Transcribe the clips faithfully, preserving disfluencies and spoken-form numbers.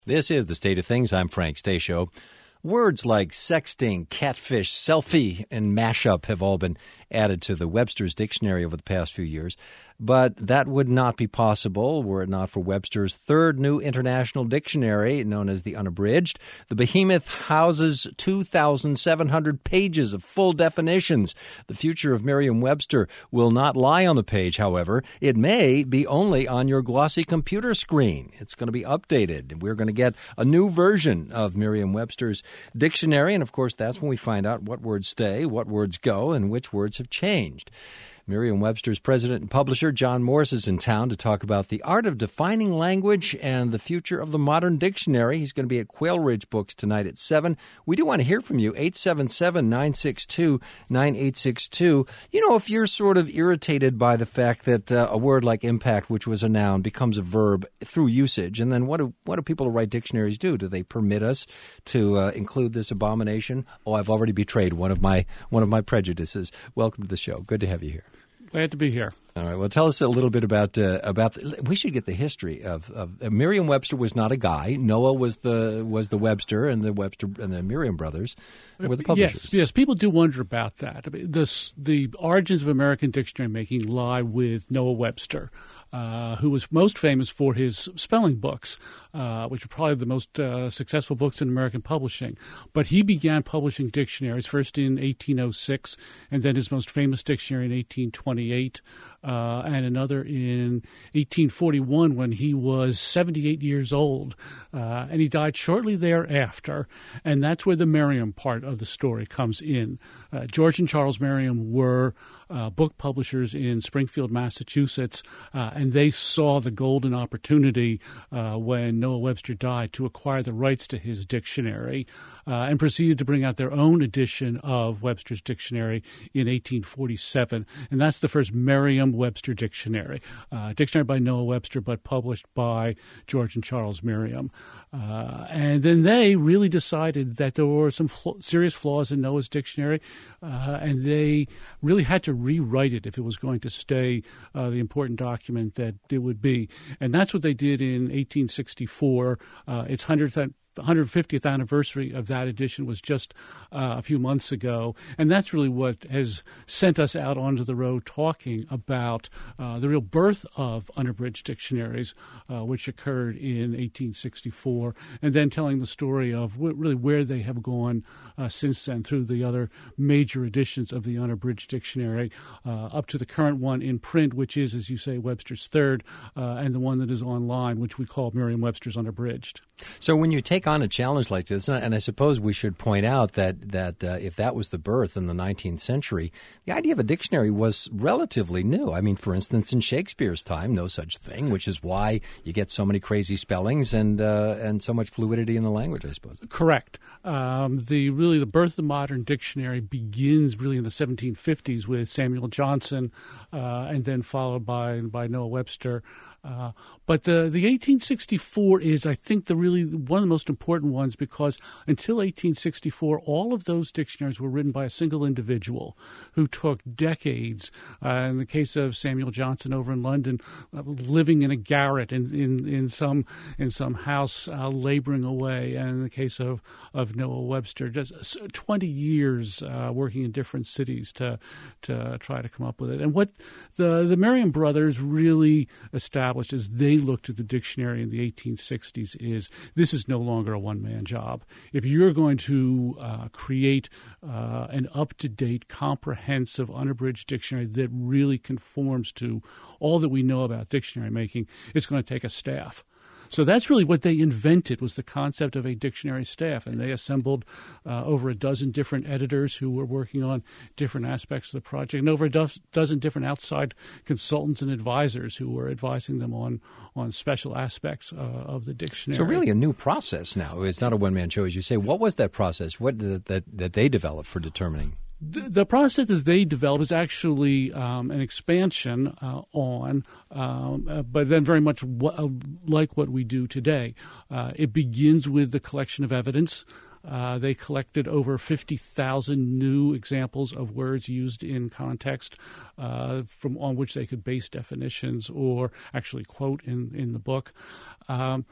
This is The State of Things. I'm Frank Stasio. Words like sexting, catfish, selfie, and mashup have all been added to the Webster's Dictionary over the past few years. But that would not be possible were it not for Webster's third new international dictionary, known as the Unabridged. The behemoth houses two thousand seven hundred pages of full definitions. The future of Merriam-Webster will not lie on the page, however. It may be only on your glossy computer screen. It's going to be updated. We're going to get a new version of Merriam-Webster's dictionary, and of course that's when we find out what words stay, what words go, and which words have changed. Merriam-Webster's president and publisher John Morris is in town to talk about the art of defining language and the future of the modern dictionary. He's going to be at Quail Ridge Books tonight at seven. We do want to hear from you, eight seven seven, nine six two, nine eight six two. You know, if you're sort of irritated by the fact that uh, a word like impact, which was a noun, becomes a verb through usage, and then what do, what do people who write dictionaries do? Do they permit us to uh, include this abomination? Oh, I've already betrayed one of my one of my prejudices. Welcome to the show. Good to have you here. Glad to be here. All right. Well, tell us a little bit about uh, about. We should get the history of, of uh, Merriam-Webster was not a guy. Noah was the was the Webster, and the Webster and the Merriam brothers were the publishers. Yes, yes. People do wonder about that. I mean, the the origins of American dictionary making lie with Noah Webster, uh, who was most famous for his spelling books, uh, which are probably the most uh, successful books in American publishing. But he began publishing dictionaries first in eighteen oh six, and then his most famous dictionary in eighteen twenty-eight. Uh, and another in eighteen forty-one when he was seventy-eight years old. Uh, and he died shortly thereafter. And that's where the Merriam part of the story comes in. Uh, George and Charles Merriam were uh, book publishers in Springfield, Massachusetts, uh, and they saw the golden opportunity uh, when Noah Webster died to acquire the rights to his dictionary uh, and proceeded to bring out their own edition of Webster's dictionary in eighteen forty-seven. And that's the first Merriam-Webster dictionary, uh, dictionary by Noah Webster, but published by George and Charles Merriam. Uh, and then they really decided that there were some fl- serious flaws in Noah's dictionary, uh, and they really had to rewrite it if it was going to stay uh, the important document that it would be. And that's what they did in eighteen sixty-four. Uh, its hundredth one hundred fiftieth anniversary of that edition was just uh, a few months ago. And that's really what has sent us out onto the road talking about uh, the real birth of unabridged dictionaries, uh, which occurred in eighteen sixty-four, and then telling the story of w- really where they have gone uh, since then through the other major editions of the unabridged dictionary, uh, up to the current one in print, which is, as you say, Webster's third, uh, and the one that is online, which we call Merriam-Webster's Unabridged. So when you take on a challenge like this, and I suppose we should point out that that uh, if that was the birth in the nineteenth century, the idea of a dictionary was relatively new. I mean, for instance, in Shakespeare's time, no such thing, which is why you get so many crazy spellings and uh, and so much fluidity in the language, I suppose. Correct. Um, the really the birth of the modern dictionary begins really in the seventeen fifties with Samuel Johnson, uh, and then followed by by Noah Webster. Uh, but the the eighteen sixty-four is, I think, the really one of the most important ones, because until eighteen sixty-four, all of those dictionaries were written by a single individual who took decades. Uh, in the case of Samuel Johnson over in London, uh, living in a garret in in, in some in some house, uh, laboring away. And in the case of, of Noah Webster, just twenty years uh, working in different cities to to try to come up with it. And what the the Merriam brothers really established as they looked at the dictionary in the eighteen sixties is this is no longer a one-man job. If you're going to uh, create uh, an up-to-date, comprehensive, unabridged dictionary that really conforms to all that we know about dictionary making, it's going to take a staff. So that's really what they invented, was the concept of a dictionary staff. And they assembled uh, over a dozen different editors who were working on different aspects of the project, and over a do- dozen different outside consultants and advisors who were advising them on, on special aspects uh, of the dictionary. So really a new process now. It's not a one-man show, as you say. What was that process? What did that, that they developed for determining? The, the process that they developed is actually um, an expansion uh, on, um, uh, but then very much what, uh, like what we do today. Uh, it begins with the collection of evidence. Uh, they collected over fifty thousand new examples of words used in context uh, from on which they could base definitions or actually quote in, in the book. Um,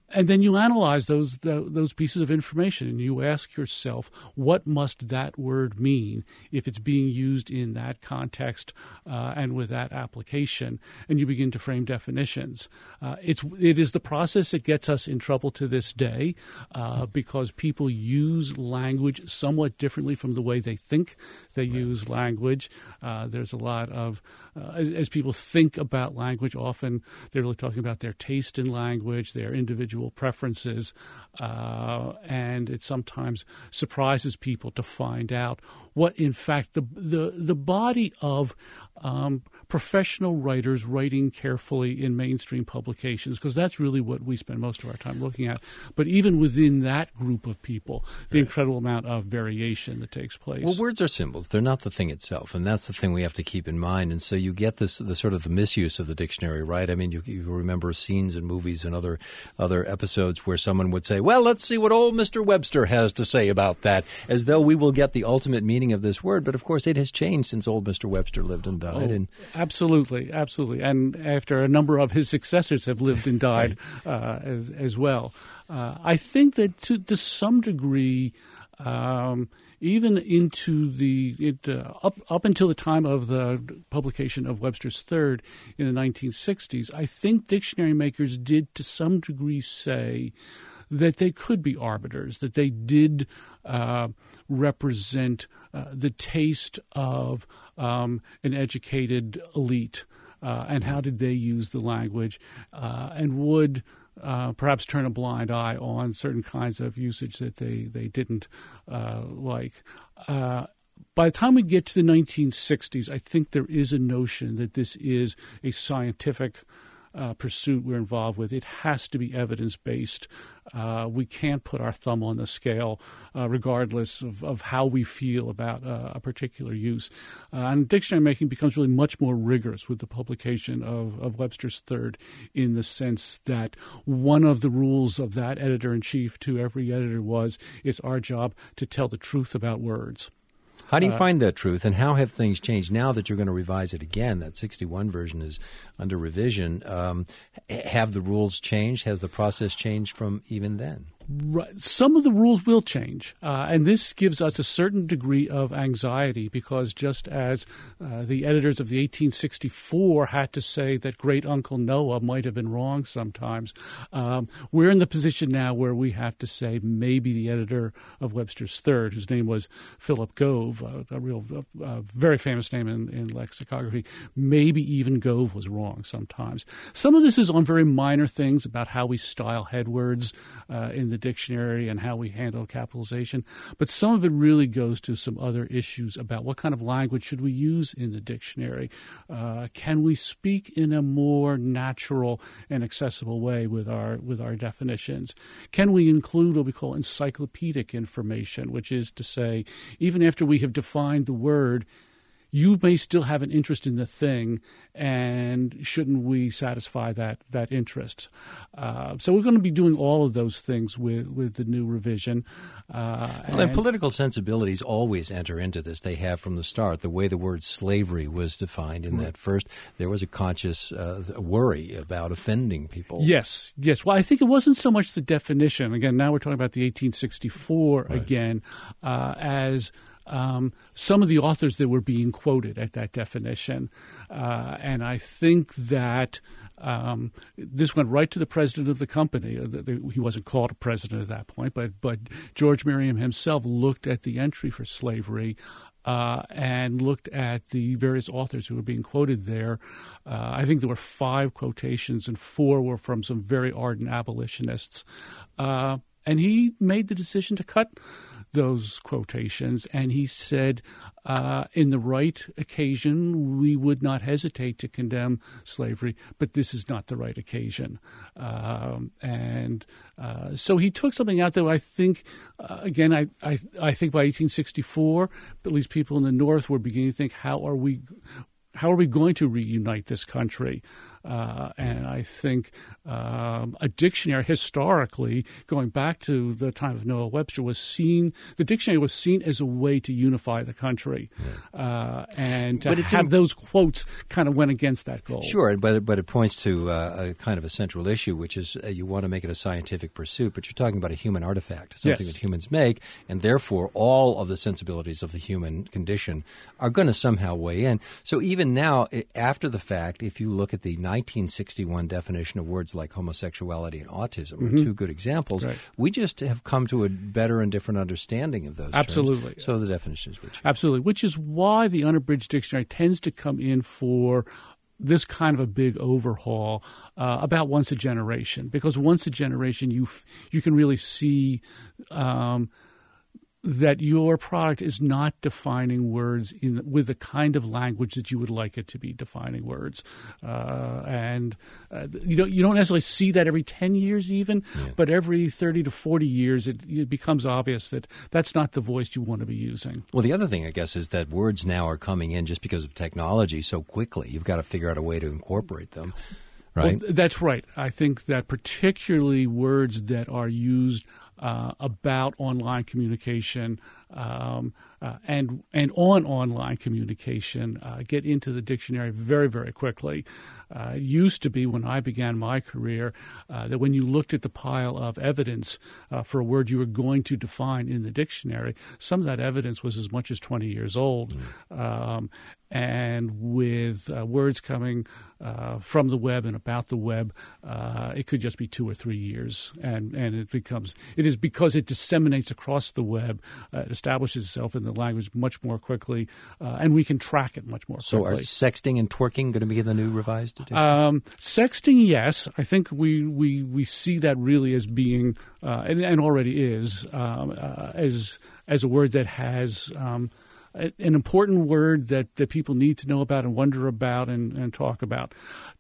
And then you analyze those the, those pieces of information, and you ask yourself, what must that word mean if it's being used in that context uh, and with that application? And you begin to frame definitions. Uh, it's it is the process that gets us in trouble to this day uh, because people use language somewhat differently from the way they think they right. use language. Uh, there's a lot of uh, as, as people think about language, often they're really talking about their taste in language, their individual preferences, uh, and it sometimes surprises people to find out what, in fact, the the, the body of um, professional writers writing carefully in mainstream publications, because that's really what we spend most of our time looking at. But even within that group of people, the right. incredible amount of variation that takes place. Well, words are symbols. They're not the thing itself, and that's the thing we have to keep in mind. And so you get this the sort of the misuse of the dictionary, right? I mean, you, you remember scenes in movies and other other episodes where someone would say, well, let's see what old Mister Webster has to say about that, as though we will get the ultimate meaning of this word. But, of course, it has changed since old Mister Webster lived and died. Oh, and absolutely, absolutely. And after a number of his successors have lived and died right. uh, as, as well. Uh, I think that to, to some degree, um, even into the it, uh, up up until the time of the publication of Webster's Third in the nineteen sixties, I think dictionary makers did to some degree say that they could be arbiters, that they did uh, represent uh, the taste of um, an educated elite, uh, and how did they use the language, uh, and would Uh, perhaps turn a blind eye on certain kinds of usage that they, they didn't uh, like. Uh, by the time we get to the nineteen sixties, I think there is a notion that this is a scientific uh, pursuit we're involved with. It has to be evidence-based. Uh, we can't put our thumb on the scale uh, regardless of, of how we feel about uh, a particular use. Uh, and dictionary making becomes really much more rigorous with the publication of, of Webster's Third, in the sense that one of the rules of that editor-in-chief to every editor was, it's our job to tell the truth about words. How do you uh, find that truth, and how have things changed now that you're going to revise it again? That sixty-one version is under revision. Um, have the rules changed? Has the process changed from even then? Right. Some of the rules will change, uh, and this gives us a certain degree of anxiety, because just as uh, the editors of the eighteen sixty-four had to say that Great Uncle Noah might have been wrong sometimes, um, we're in the position now where we have to say maybe the editor of Webster's Third, whose name was Philip Gove, uh, a real, uh, very famous name in, in lexicography, maybe even Gove was wrong sometimes. Some of this is on very minor things about how we style headwords uh, in the dictionary and how we handle capitalization, but some of it really goes to some other issues about what kind of language should we use in the dictionary. Uh, can we speak in a more natural and accessible way with our with our definitions? Can we include what we call encyclopedic information, which is to say, even after we have defined the word, you may still have an interest in the thing, and shouldn't we satisfy that that interest? Uh, so we're going to be doing all of those things with, with the new revision. Uh, well, and, and political sensibilities always enter into this. They have from the start. The way the word slavery was defined in right. that first, there was a conscious uh, worry about offending people. Yes, yes. Well, I think it wasn't so much the definition. Again, now we're talking about the eighteen sixty-four right. again, uh, as Um, some of the authors that were being quoted at that definition. Uh, and I think that um, this went right to the president of the company. He wasn't called a president at that point, but, but George Merriam himself looked at the entry for slavery uh, and looked at the various authors who were being quoted there. Uh, I think there were five quotations, and four were from some very ardent abolitionists. Uh, and he made the decision to cut those quotations, and he said, uh, in the right occasion, we would not hesitate to condemn slavery, but this is not the right occasion. Um, and uh, so he took something out that I think, uh, again, I, I, I think by eighteen sixty-four, at least people in the North were beginning to think, how are we, how are we going to reunite this country? Uh, and I think um, a dictionary, historically, going back to the time of Noah Webster, was seen, the dictionary was seen as a way to unify the country. Yeah. Uh, and to have in, those quotes kind of went against that goal. Sure, but it, but it points to uh, a kind of a central issue, which is uh, you want to make it a scientific pursuit, but you're talking about a human artifact, something yes. that humans make, and therefore all of the sensibilities of the human condition are going to somehow weigh in. So even now, after the fact, if you look at the nineteen sixty-one definition of words like homosexuality and autism, mm-hmm. are two good examples, right. we just have come to a better and different understanding of those Absolutely. terms. So the definitions would change. Absolutely, which is why the Unabridged Dictionary tends to come in for this kind of a big overhaul uh, about once a generation, because once a generation you f- you can really see um, that your product is not defining words in with the kind of language that you would like it to be defining words, uh, and uh, you don't you don't necessarily see that every ten years even, yeah. but every thirty to forty years it, it becomes obvious that that's not the voice you want to be using. Well, the other thing I guess is that words now are coming in just because of technology so quickly. You've got to figure out a way to incorporate them. Right? Well, that's right. I think that particularly words that are used uh, about online communication um, uh, and and on online communication uh, get into the dictionary very, very quickly. Uh, it used to be when I began my career uh, that when you looked at the pile of evidence uh, for a word you were going to define in the dictionary, some of that evidence was as much as twenty years old. Mm. Um, and with uh, words coming uh, from the web and about the web, uh, it could just be two or three years. And, and it becomes, it is because it disseminates across the web, uh, it establishes itself in the language much more quickly, uh, and we can track it much more quickly. So are sexting and twerking going to be in the new revised edition? Um, sexting, yes. I think we, we, we see that really as being, uh, and, and already is, um, uh, as, as a word that has um, an important word that, that people need to know about and wonder about and, and talk about.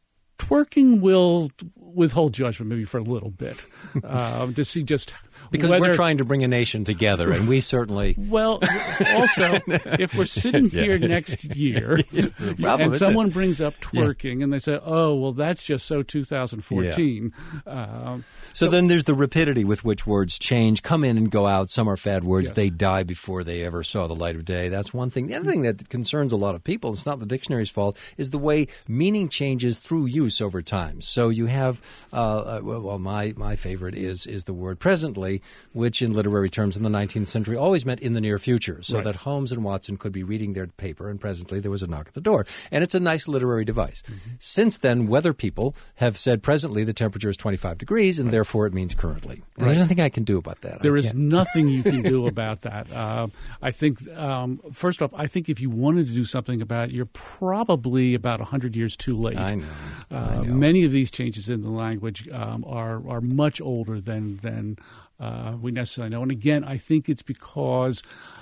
Twerking will withhold judgment maybe for a little bit um, to see just because whether, we're trying to bring a nation together, and we certainly well. Also, if we're sitting here yeah. next year problem, and someone it? brings up twerking, yeah. and they say, "Oh, well, that's just so two thousand fourteen." Yeah. Um, so, so then there's the rapidity with which words change, come in and go out. Some are fad words; yes. they die before they ever saw the light of day. That's one thing. The other thing that concerns a lot of people, it's not the dictionary's fault, is the way meaning changes through use over time. So you have, uh, well, my my favorite is is the word presently, which in literary terms in the nineteenth century always meant in the near future, so right. that Holmes and Watson could be reading their paper, and presently there was a knock at the door. And it's a nice literary device. Mm-hmm. Since then, weather people have said presently the temperature is twenty-five degrees, and right. therefore it means currently. And right. there's nothing I can do about that. There is nothing you can do about that. Uh, I think, um, first off, I think if you wanted to do something about it, you're probably about one hundred years too late. I know. Uh, I know. Many of these changes in the language um, are, are much older than, than uh, we necessarily know. And again, I think it's because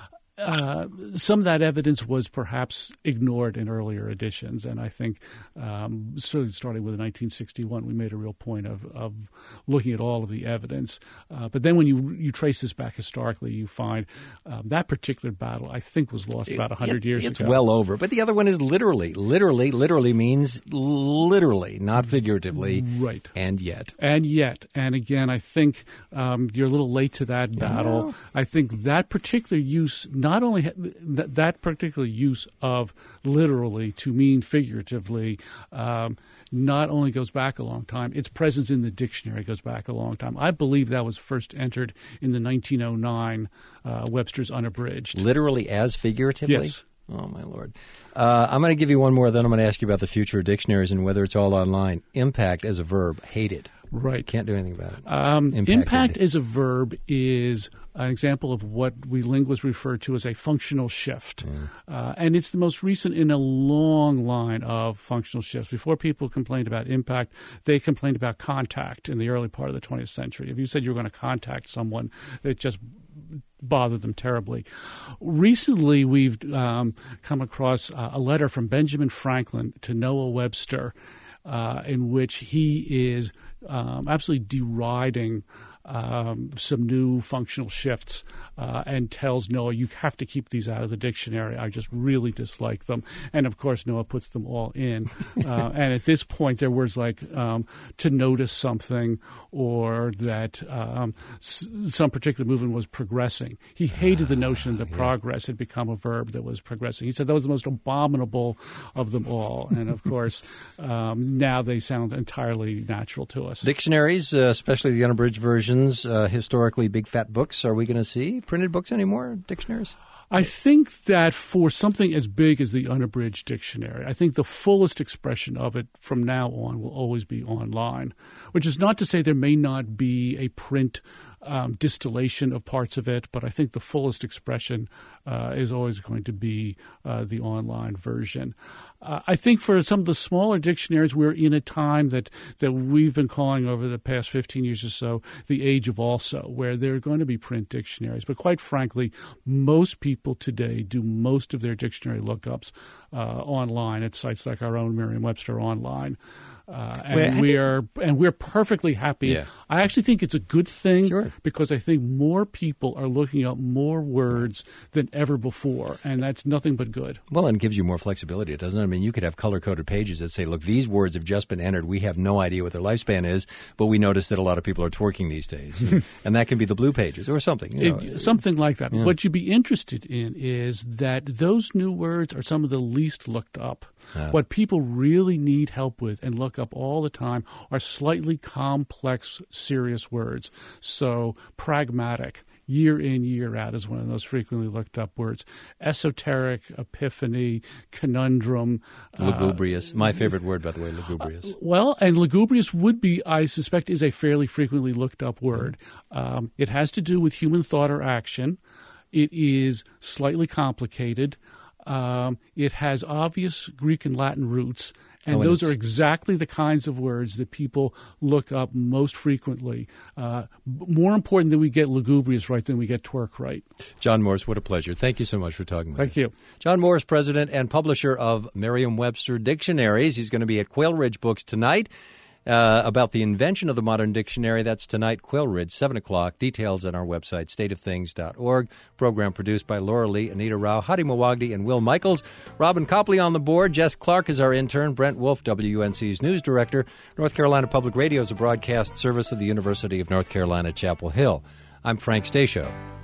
Uh, some of that evidence was perhaps ignored in earlier editions, and I think um, certainly starting with nineteen sixty-one, we made a real point of, of looking at all of the evidence. Uh, but then when you you trace this back historically, you find um, that particular battle, I think, was lost about one hundred it, years it's ago. It's well over. But the other one is literally. Literally, literally means literally, not figuratively. Right. And yet. And yet. And again, I think um, you're a little late to that battle. Yeah. I think that particular use, not only ha- th- that particular use of literally to mean figuratively, um, not only goes back a long time, its presence in the dictionary goes back a long time. I believe that was first entered in the nineteen oh nine uh, Webster's Unabridged. Literally as figuratively? Yes. Oh, my Lord. Uh, I'm going to give you one more, then I'm going to ask you about the future of dictionaries and whether it's all online. Impact as a verb. Hate it. Right. Can't do anything about it. Um, impact impact as a verb is an example of what we linguists refer to as a functional shift. Mm. Uh, and it's the most recent in a long line of functional shifts. Before people complained about impact, they complained about contact in the early part of the twentieth century. If you said you were going to contact someone, it just bothered them terribly. Recently, we've um, come across uh, a letter from Benjamin Franklin to Noah Webster uh, in which he is um, absolutely deriding um, some new functional shifts uh, and tells Noah, you have to keep these out of the dictionary. I just really dislike them. And, of course, Noah puts them all in. uh, and at this point, there are words like um, to notice something or that um, s- some particular movement was progressing. He hated the notion that yeah. progress had become a verb that was progressing. He said that was the most abominable of them all. And, of course, um, now they sound entirely natural to us. Dictionaries, uh, especially the unabridged versions, uh, historically big fat books. Are we going to see printed books anymore, dictionaries? I think that for something as big as the unabridged dictionary, I think the fullest expression of it from now on will always be online, which is not to say there may not be a print um, distillation of parts of it, but I think the fullest expression uh, is always going to be uh, the online version. Uh, I think for some of the smaller dictionaries, we're in a time that, that we've been calling over the past fifteen years or so the age of also, where there are going to be print dictionaries. But quite frankly, most people today do most of their dictionary lookups uh, online at sites like our own Merriam-Webster Online. Uh, and well, we are and we're perfectly happy. Yeah. I actually think it's a good thing sure. because I think more people are looking up more words than ever before, and that's nothing but good. Well, and it gives you more flexibility, doesn't it? I mean, you could have color-coded pages that say, look, these words have just been entered. We have no idea what their lifespan is, but we notice that a lot of people are twerking these days. and, and that can be the blue pages or something. You know. it, something like that. Yeah. What you'd be interested in is that those new words are some of the least looked up. Uh, what people really need help with and look up all the time are slightly complex, serious words. So pragmatic, year in, year out is one of those frequently looked up words. Esoteric, epiphany, conundrum. Lugubrious. Uh, My favorite word, by the way, lugubrious. Uh, well, and lugubrious would be, I suspect, is a fairly frequently looked up word. Um, it has to do with human thought or action. It is slightly complicated. Um, it has obvious Greek and Latin roots, and, oh, and those are exactly the kinds of words that people look up most frequently. Uh, more important that we get lugubrious right than we get twerk right. John Morris, what a pleasure. Thank you so much for talking with Thank us. Thank you. John Morris, president and publisher of Merriam-Webster Dictionaries. He's going to be at Quail Ridge Books tonight. Uh, about the invention of the modern dictionary. That's tonight, Quail Ridge, seven o'clock. Details on our website, state of things dot org. Program produced by Laura Lee, Anita Rao, Hadi Mawagdi, and Will Michaels. Robin Copley on the board. Jess Clark is our intern. Brent Wolf, W U N C's news director. North Carolina Public Radio is a broadcast service of the University of North Carolina, Chapel Hill. I'm Frank Stasio.